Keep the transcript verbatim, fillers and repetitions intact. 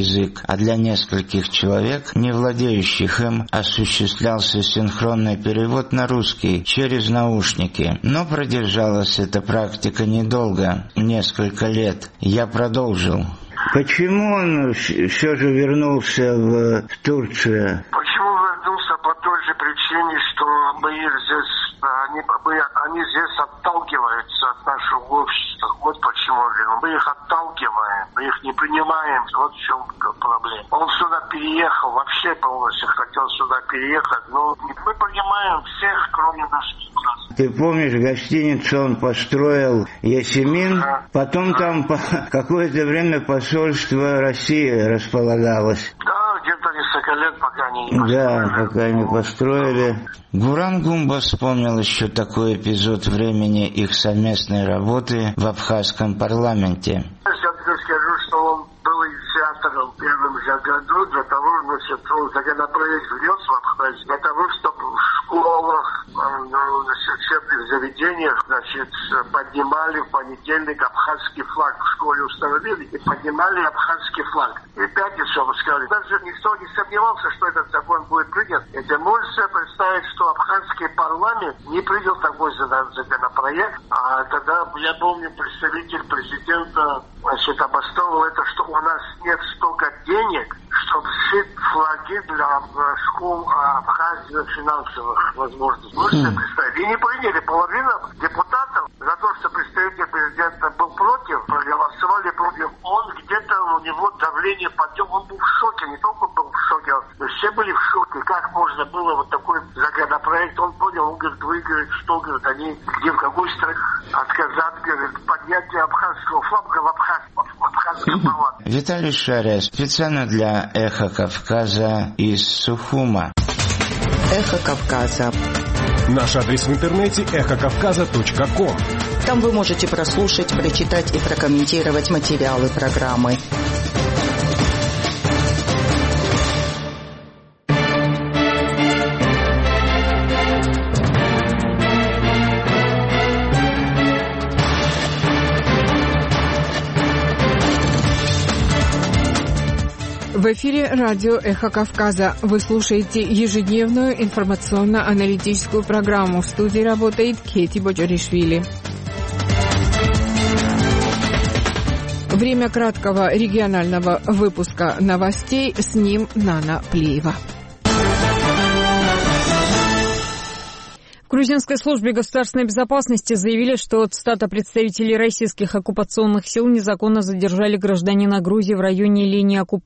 язык, а для нескольких человек, не владеющих им, осуществлялся синхронный перевод на русский через наушники. Но продержалась эта практика недолго, несколько лет. Я продолжил. Почему он все же вернулся в Турцию? Почему вернулся? По той же причине, что мы здесь, они, мы, они здесь отталкиваются от нашего общества. Вот почему мы их отталкиваем, мы их не принимаем. Вот в чем проблема. Он сюда переехал, вообще полностью хотел сюда переехать, но мы принимаем всех, кроме наших классов. Ты помнишь, гостиницу он построил Ясемин, а, потом а. там по какое-то время посольство России располагалось. Да, где-то несколько лет, пока они не построили. Да, пока не построили. Гурам Гумба вспомнил еще такой эпизод времени их совместной работы в абхазском парламенте. Я скажу, что он был инициатором в первом же году для того, значит, он законопроект внес в Абхазию, для того, чтобы в школах, в учебных заведениях, значит, поднимали в понедельник абхазский флаг. В школе установили и поднимали абхазский флаг. И пятницу вы сказали, даже никто не сомневался, что этот закон будет принят. Это можно себе представить, что абхазский парламент не принял такой законопроект. А тогда, я помню, представитель президента, значит, обосновывал это, что у нас нет столько денег, чтобы сшить флаги для школ Абхазии финансовых возможностей. Можете себе представить? И не приняли. Половина депутатов за то, что представитель президента был против, проголосовали против. Он где-то, у него давление подъем. Он был в шоке. Не только был в шоке, но все были в шоке. Как можно было вот такой законопроект? Он понял, он говорит, вы, говорит, что, говорит, они где, в какой стране отказать, говорит, поднятие абхазского флага в абхазском палате. Виталий Шария, специально для «Эхо Кавказа» из Сухума. «Эхо Кавказа». Наш адрес в интернете эхо кавказа точка ком. Там вы можете прослушать, прочитать и прокомментировать материалы программы. В эфире радио «Эхо Кавказа». Вы слушаете ежедневную информационно-аналитическую программу. В студии работает Кети Боджаришвили. Время краткого регионального выпуска новостей. С ним Нана Плеева. В Грузинской службе государственной безопасности заявили, что цитата представителей российских оккупационных сил незаконно задержали гражданина Грузии в районе линии оккупации